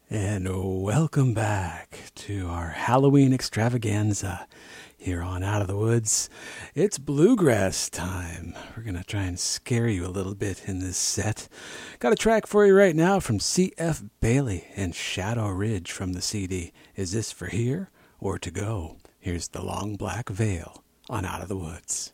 And welcome back to our Halloween extravaganza here on Out of the Woods. It's bluegrass time. We're going to try and scare you a little bit in this set. Got a track for you right now from C.F. Bailey and Shadow Ridge from the CD. Is this for here or to go? Here's The Long Black Veil on Out of the Woods.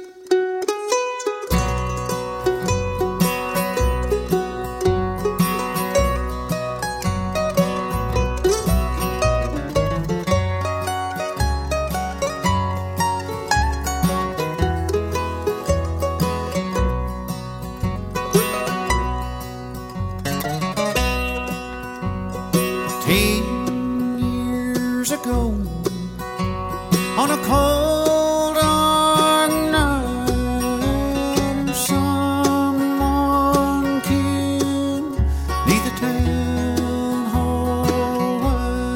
10 years ago, on a cold dark night, someone killed neath the town hall.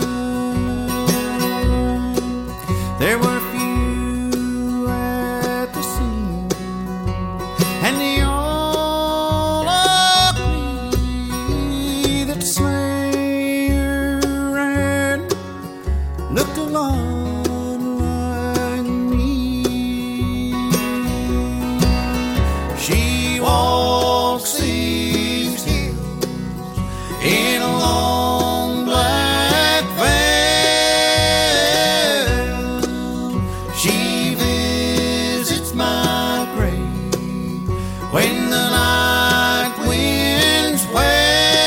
There were few at the scene, and they all agree that Slayer looked a lot like me. She walks these hills in a long black veil. She visits my grave when the night winds wail.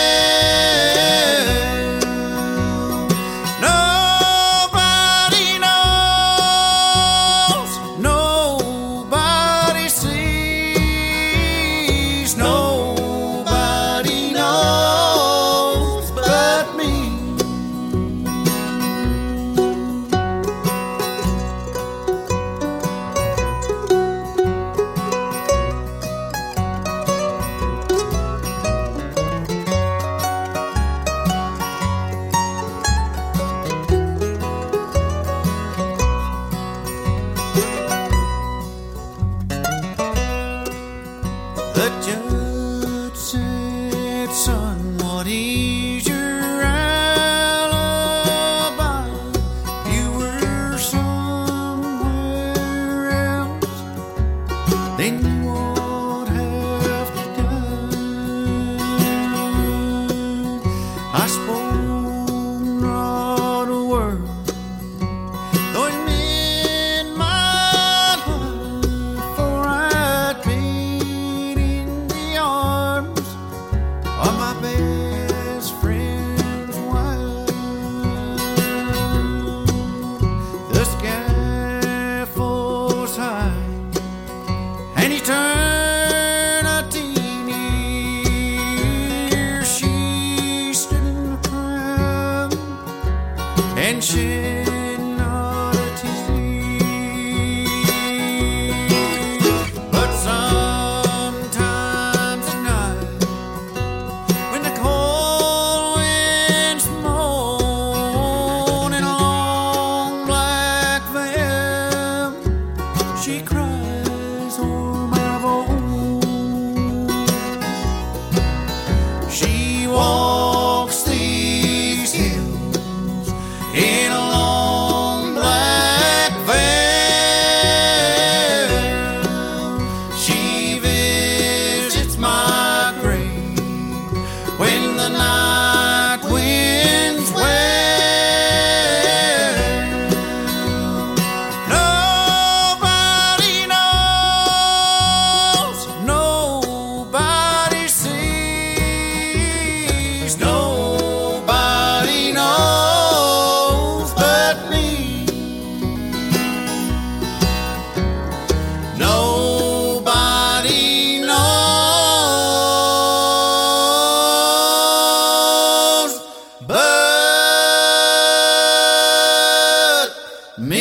The judge said, son, what is your alibi? You were somewhere else, then you would have to die. I spoke not a word, though it meant my life, for I'd be my best friend's wife. The scaffold's high, and eternity near. She stood in the crowd and shed not a tear. But sometimes at night, when the cold winds moan in a long black veil, she cries, oh my bones. She walks these hills in a long black veil. She visits my grave when the night winds wail. Nobody knows, nobody sees, nobody knows but me. Nobody knows but me.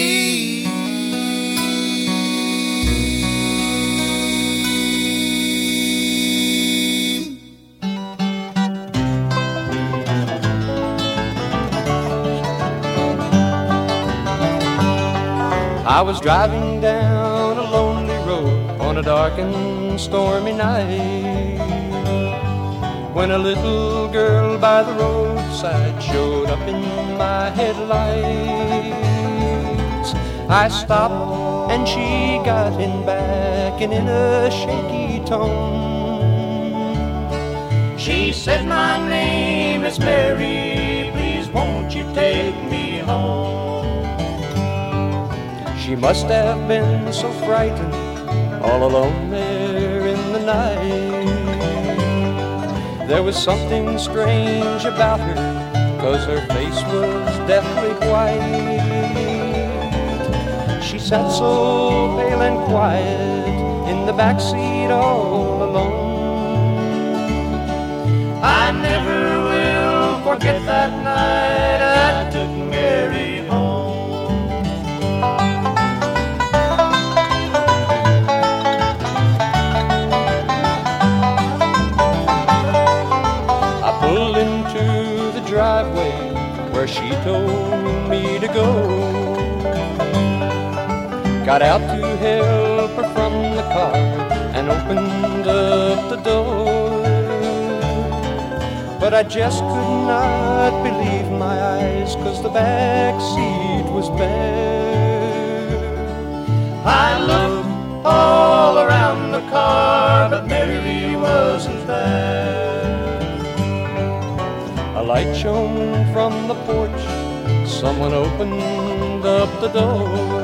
I was driving down a lonely road on a dark and stormy night when a little girl by the roadside showed up in my headlights. I stopped and she got in back and in a shaky tone she said, "My name is Mary, please won't you take me home?" She must have been so frightened, all alone there in the night. There was something strange about her, 'cause her face was deathly white. She sat so pale and quiet in the backseat all alone. I never will forget that night I took Mary home. I pulled into the driveway where she told me to go. Got out to help her from the car and opened up the door. But I just could not believe my eyes, 'cause the back seat was bare. I looked all around the car, but Mary wasn't there. A light shone from the porch, someone opened up the door.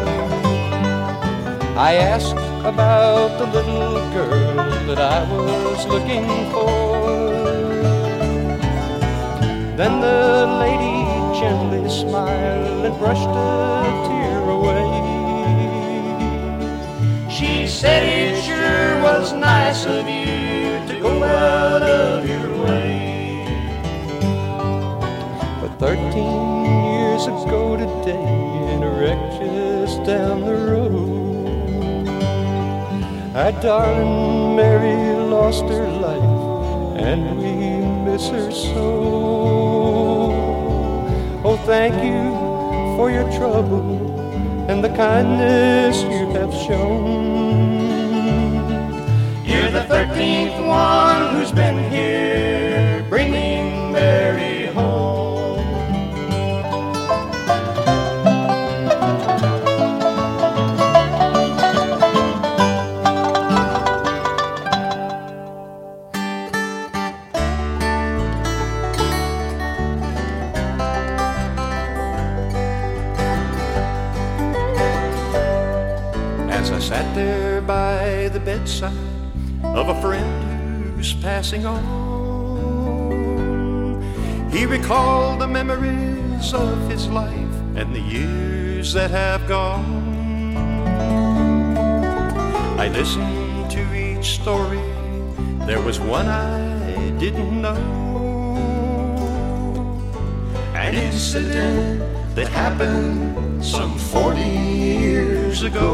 I asked about the little girl that I was looking for. Then the lady gently smiled and brushed a tear away. She said, "It sure was nice of you to go out of your way." But 13 years ago today, in a wreck just down the road, our darling Mary lost her life, and we miss her so. Oh, thank you for your trouble and the kindness you have shown. You're the 13th one who's been here, bringing Mary home. As I sat there by the bedside of a friend who's passing on, he recalled the memories of his life and the years that have gone. I listened to each story, there was one I didn't know, an incident that happened some 40 years ago.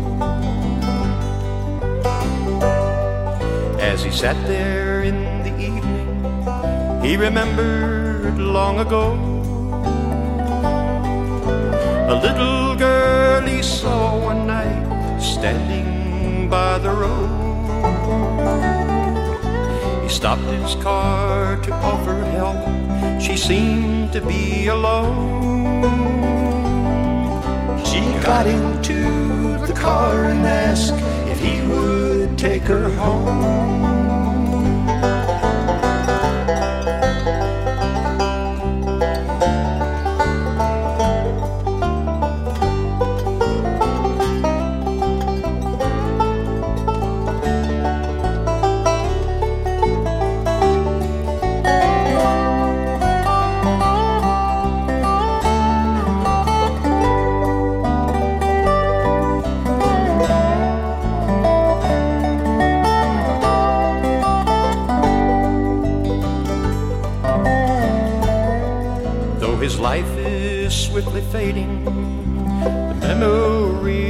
As he sat there in the evening, he remembered long ago a little girl he saw one night standing by the road. He stopped his car to offer help, she seemed to be alone. She got into the car and asked if he would take her home. His life is swiftly fading, the memory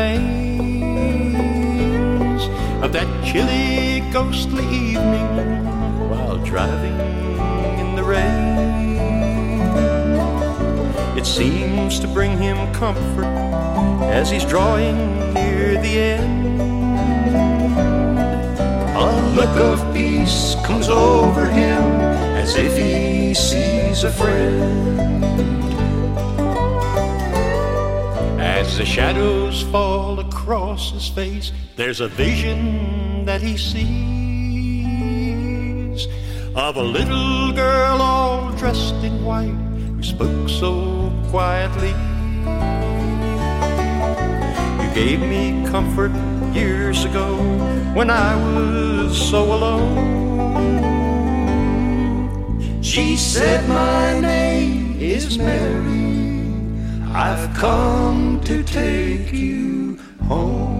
remains of that chilly, ghostly evening while driving in the rain. It seems to bring him comfort as he's drawing near the end. A look of peace comes over him as if he sees a friend. As the shadows fall across his face, there's a vision that he sees of a little girl all dressed in white who spoke so quietly. You gave me comfort years ago when I was so alone. She said, my name is Mary, I've come to take you home.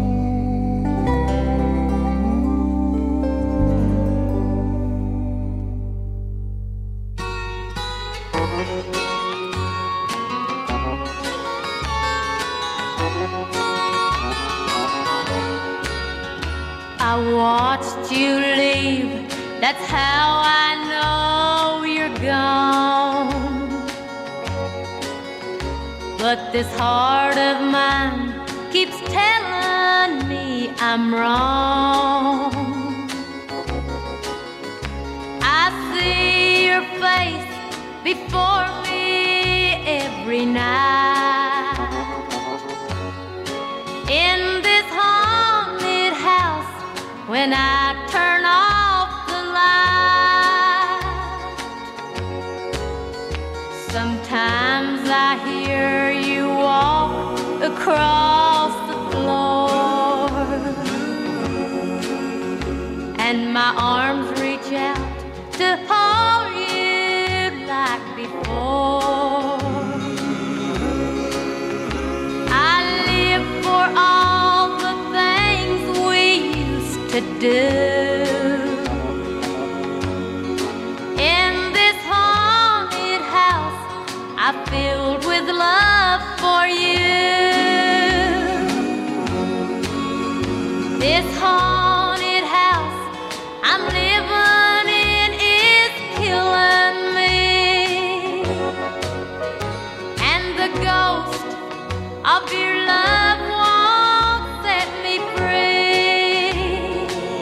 I watched you leave, that's how I know you're gone. But this heart of mine keeps telling me I'm wrong. I see your face before me every night. In this haunted house, when I turn off the light, sometimes I hear you walk across the floor, and my arms reach out to hold you like before. I live for all the things we used to do. In this haunted house, I filled with love for you. This haunted house I'm living in is killing me, and the ghost of your love won't set me free.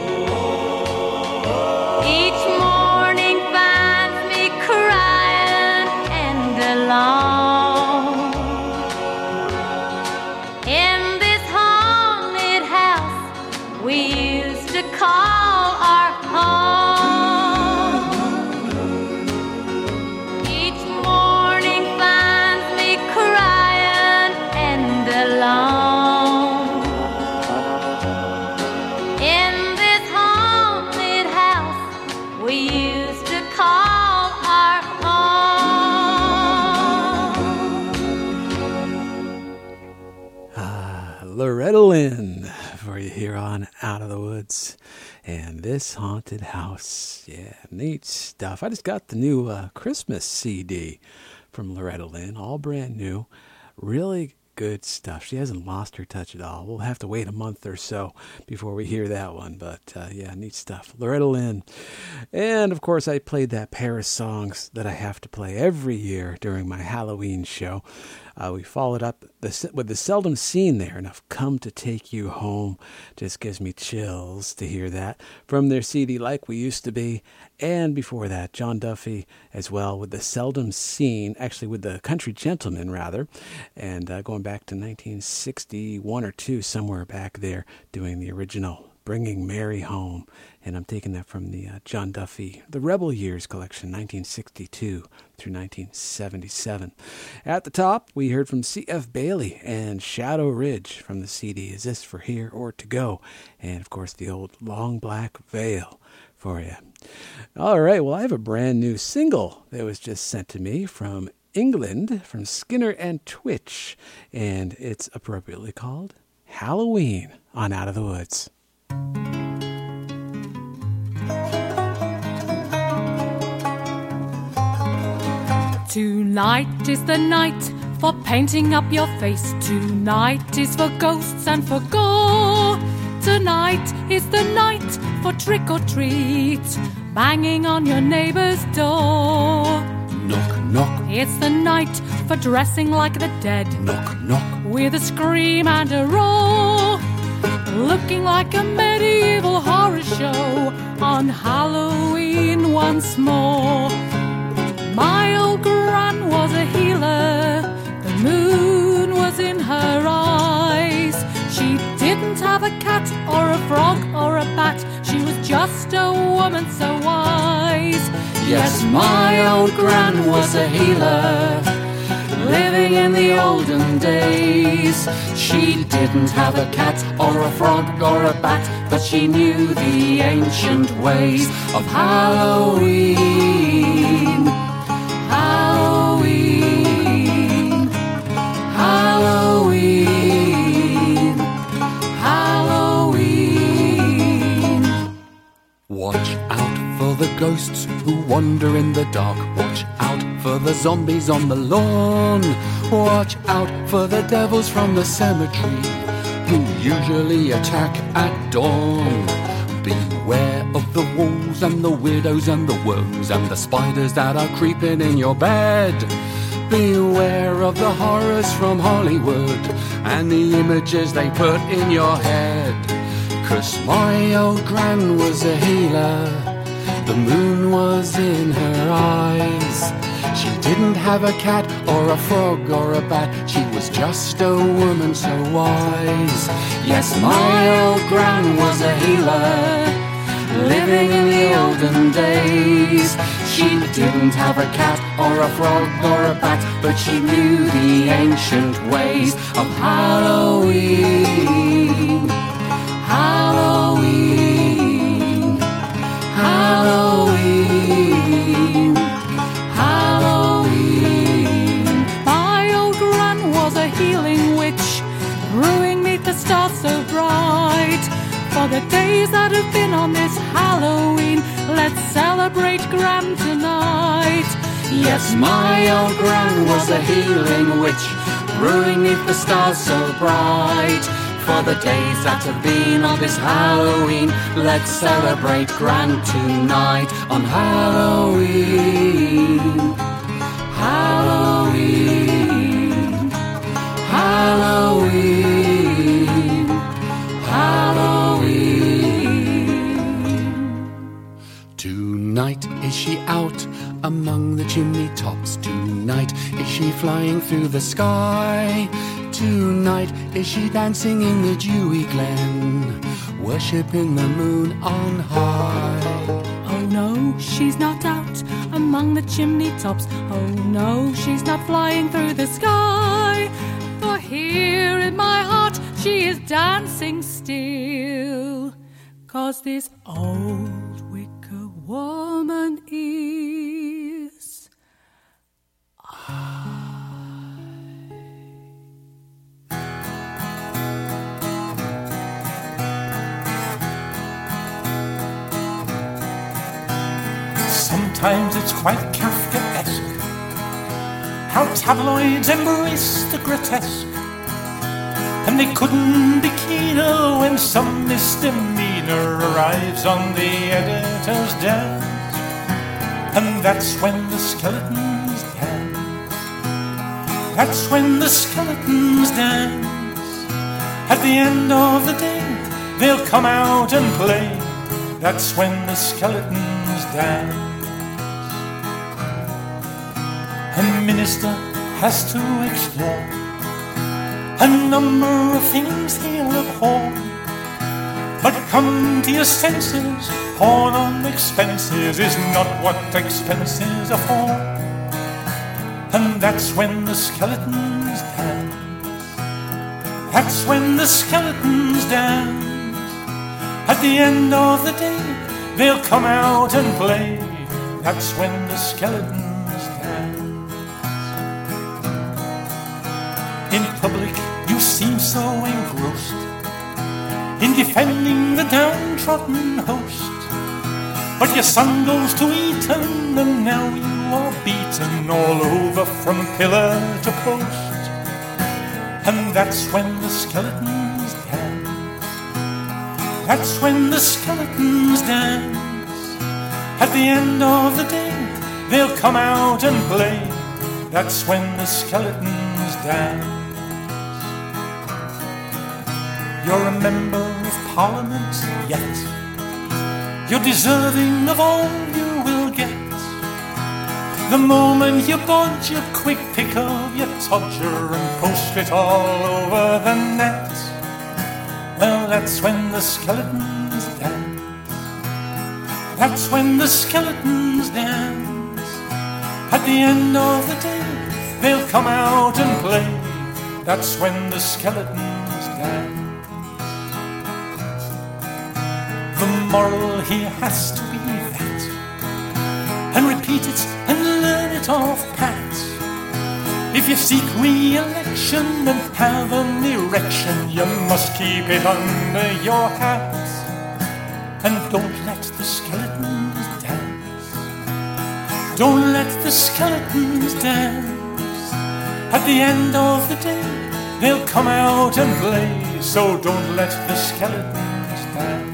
Each morning finds me crying and alone. In this haunted house we used to call our home. Each morning finds me crying and alone. In this haunted house we used to call our home. Loretta Lynn for you here on Out of the Woods. And This Haunted House. Yeah, neat stuff. I just got the new Christmas CD from Loretta Lynn, all brand new. Really good stuff. She hasn't lost her touch at all. We'll have to wait a month or so before we hear that one. But yeah, neat stuff. Loretta Lynn. And of course, I played that pair of songs that I have to play every year during my Halloween show. We followed up with the Seldom Seen there, and I've Come to Take You Home. Just gives me chills to hear that from their CD, Like We Used to Be. And before that, John Duffy as well with the Seldom Seen, actually with the Country Gentlemen rather, and going back to 1961 or 2, somewhere back there, doing the original Bringing Mary Home. And I'm taking that from the John Duffy, The Rebel Years collection, 1962 through 1977. At the top, we heard from C.F. Bailey and Shadow Ridge from the CD, Is This For Here or To Go? And, of course, the old Long Black Veil for you. All right, well, I have a brand new single that was just sent to me from England, from Skinner and Twitch, and it's appropriately called Halloween on Out of the Woods. Tonight is the night for painting up your face. Tonight is for ghosts and for gore. Tonight is the night for trick or treat, banging on your neighbor's door. Knock, knock. It's the night for dressing like the dead. Knock, knock. With a scream and a roar, looking like a medieval horror show. on Halloween once more. My old gran was a healer, the moon was in her eyes. She didn't have a cat or a frog or a bat, she was just a woman so wise. Yes, my old gran was a healer, living in the olden days. She didn't have a cat or a frog or a bat, but she knew the ancient ways of Halloween. Halloween, Halloween, Halloween. Watch out for the ghosts who wander in the dark. Watch out for the zombies on the lawn. Watch out for the devils from the cemetery who usually attack at dawn. Beware of the wolves and the widows and the worms and the spiders that are creeping in your bed. Beware of the horrors from Hollywood and the images they put in your head. 'Cause my old gran was a healer, the moon was in her eyes. She didn't have a cat or a frog or a bat, she was just a woman so wise. Yes, my old gran was a healer, living in the olden days. She didn't have a cat or a frog or a bat, but she knew the ancient ways of Halloween. Halloween, Halloween, Halloween. My old gran was a healing witch, brewing neath the stars so bright. For the days that have been on this Halloween, let's celebrate Gran tonight. Yes, my old gran was a healing witch, brewing neath the stars so bright. For the days that have been on this Halloween, let's celebrate Gran tonight on Halloween. Halloween, Halloween, Halloween. Tonight is she out among the chimney tops? Tonight is she flying through the sky? Tonight is she dancing in the dewy glen, worshipping the moon on high? Oh no, she's not out among the chimney tops. Oh no, she's not flying through the sky. For here in my heart she is dancing still, 'cause this old wicker woman is Sometimes it's quite Kafkaesque how tabloids embrace the grotesque, and they couldn't be keener when some misdemeanor arrives on the editor's desk. And that's when the skeletons dance. That's when the skeletons dance. At the end of the day, they'll come out and play. That's when the skeletons dance. A minister has to explore a number of things he'll abhor. But come to your senses, porn on expenses is not what expenses are for. And that's when the skeletons dance. That's when the skeletons dance. At the end of the day, they'll come out and play. That's when the skeletons dance. In public, you seem so engrossed in defending the downtrodden host. But your son goes to Eton, and now you are beaten all over from pillar to post. And that's when the skeletons dance. That's when the skeletons dance. At the end of the day, they'll come out and play. That's when the skeletons dance. You're a member of Parliament yet. You're deserving of all you will get. The moment you budge, you quick pick up your todger and post it all over the net. Well, that's when the skeletons dance. That's when the skeletons dance. At the end of the day, they'll come out and play. That's when the skeletons dance. The moral here has to be that, and repeat it and learn it off pat. If you seek re-election and have an erection, you must keep it under your hat. And don't let the skeletons dance. Don't let the skeletons dance. At the end of the day, they'll come out and play. So don't let the skeletons dance.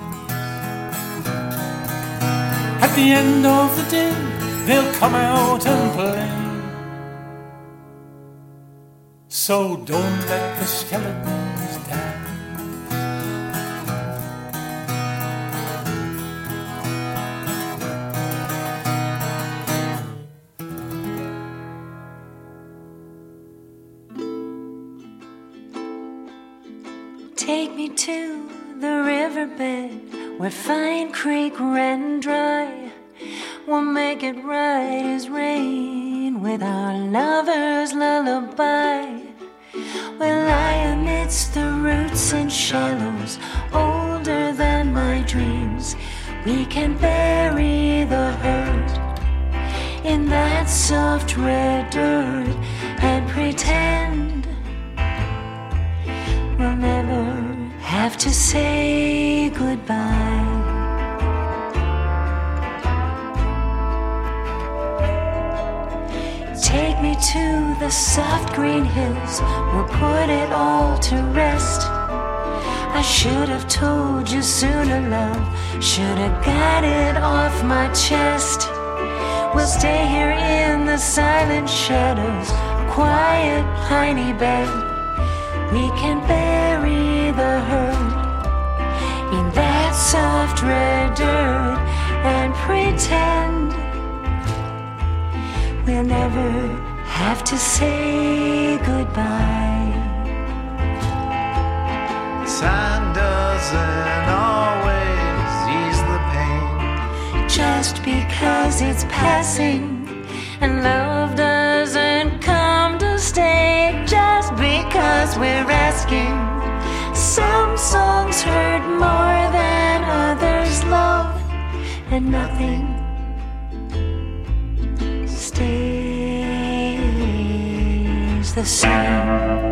At the end of the day, they'll come out and play. So don't let the skeletons dance. Take me to the riverbed where Fine Creek ran dry. We'll make it right as rain with our lover's lullaby. We'll lie amidst the roots and shallows, older than my dreams. We can bury the hurt in that soft red dirt and pretend we'll never have to say goodbye. Take me to the soft green hills, we'll put it all to rest. I should have told you sooner, love, should have got it off my chest. We'll stay here in the silent shadows, quiet piney bed. We can bury the hurt in that soft red dirt and pretend we'll never have to say goodbye. Time doesn't always ease the pain, just because it's passing, and love doesn't come to stay just because we're asking. Some songs hurt more than others love, and nothing stays the same.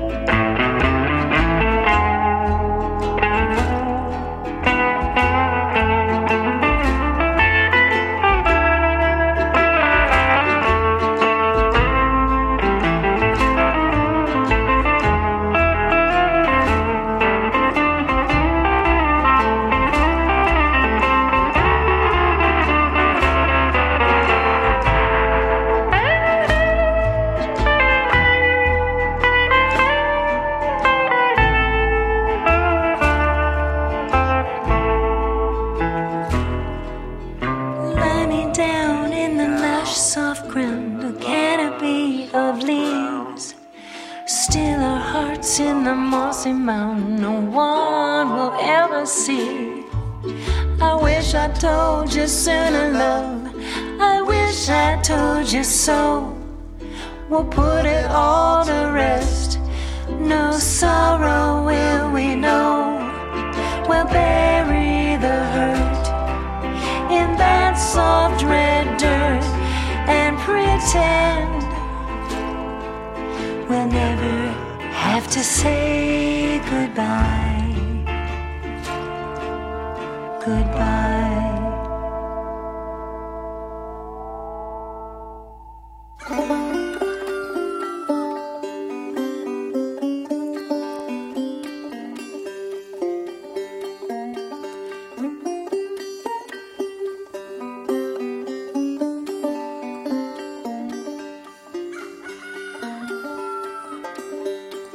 In the mossy mountain, no one will ever see. I wish I told you sooner, love, I wish I told you so. We'll put it all to rest, no sorrow will we know. We'll bury the hurt in that soft red dirt and pretend we'll never have to say goodbye. Goodbye.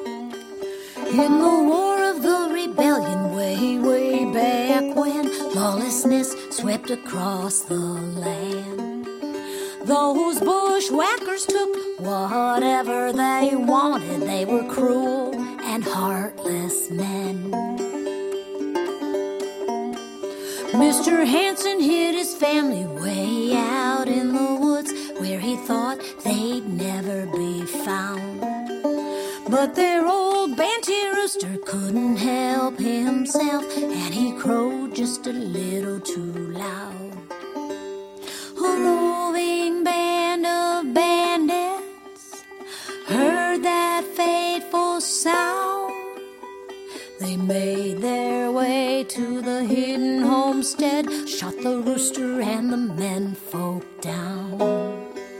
In the war of the rebellion, way, way back when, long lawlessness swept across the land. Those bushwhackers took whatever they wanted. They were cruel and heartless men. Mr. Hanson hid his family way out in the woods where he thought they'd never be found. But their old Banty rooster couldn't help himself, and he crowed just a little too loud. A roving band of bandits heard that fateful sound. They made their way to the hidden homestead, shot the rooster and the menfolk down.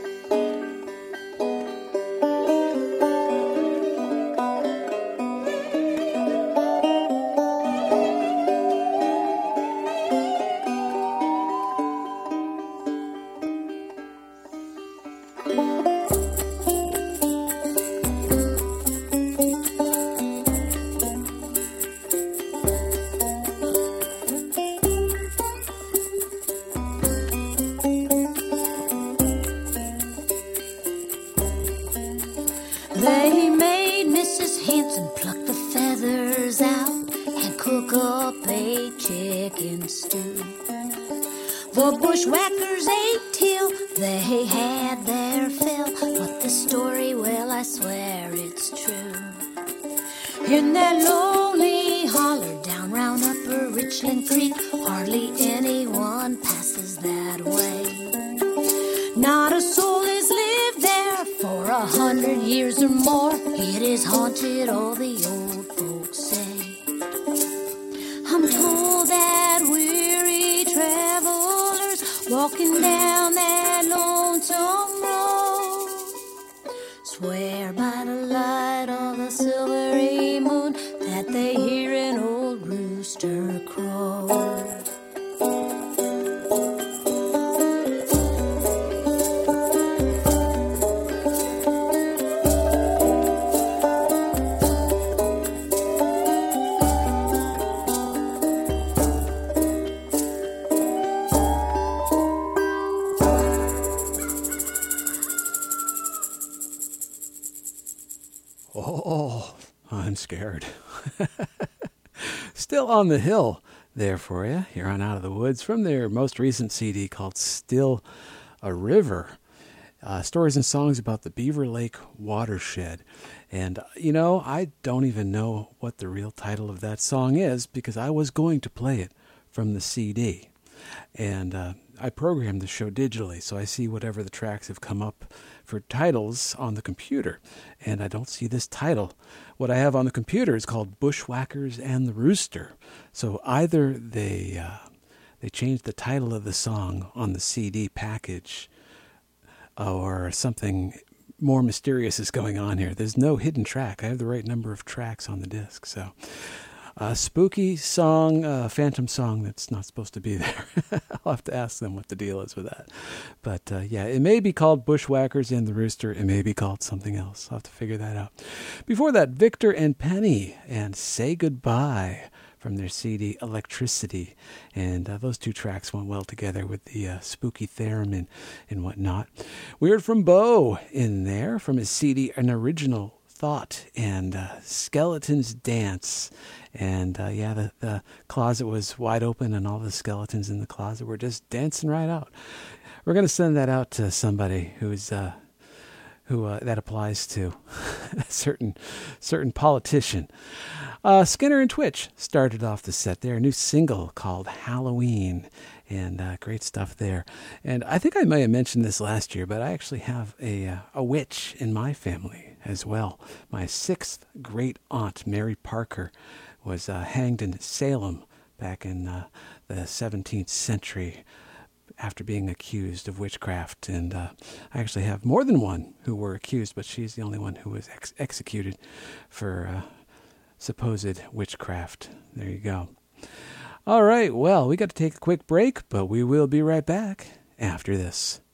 They made Mrs. Hanson pluck the feathers out and cook up a chicken stew. The bushwhackers ate till they had their fill, but the story, well, I swear it's true. In that lonely holler down round Upper Richland Creek, hardly anyone passes that way. Not a soul has lived there for 100 years or more. It is haunted, all the old folks say. I'm told that weary travelers walking down that lonesome road swear by the light of the silvery moon that they hear an old rooster crow. Oh, I'm scared. Still on the Hill there for you, here on Out of the Woods, from their most recent CD called Still a River. Stories and songs about the Beaver Lake watershed. And, I don't even know what the real title of that song is because I was going to play it from the CD. And I programmed the show digitally, so I see whatever the tracks have come up for titles on the computer. And I don't see this title. What I have on the computer is called Bushwhackers and the Rooster. So either they changed the title of the song on the CD package, or something more mysterious is going on here. There's no hidden track. I have the right number of tracks on the disc. So a spooky song, phantom song that's not supposed to be there. I'll have to ask them what the deal is with that. But it may be called Bushwhackers and the Rooster. It may be called something else. I'll have to figure that out. Before that, Victor and Penny and Say Goodbye from their CD Electricity. And those two tracks went well together with the spooky theremin and whatnot. We heard from Bo in there from his CD An Original Thought and Skeletons Dance. And the closet was wide open and all the skeletons in the closet were just dancing right out. We're going to send that out to somebody who's who that applies to, a certain politician. Skinner and Twitch started off the set there, a new single called Halloween, and great stuff there. And I think I may have mentioned this last year, but I actually have a witch in my family as well. My sixth great aunt, Mary Parker, was hanged in Salem back in the 17th century after being accused of witchcraft. And I actually have more than one who were accused, but she's the only one who was executed for supposed witchcraft. There you go. All right, well, we got to take a quick break, but we will be right back after this.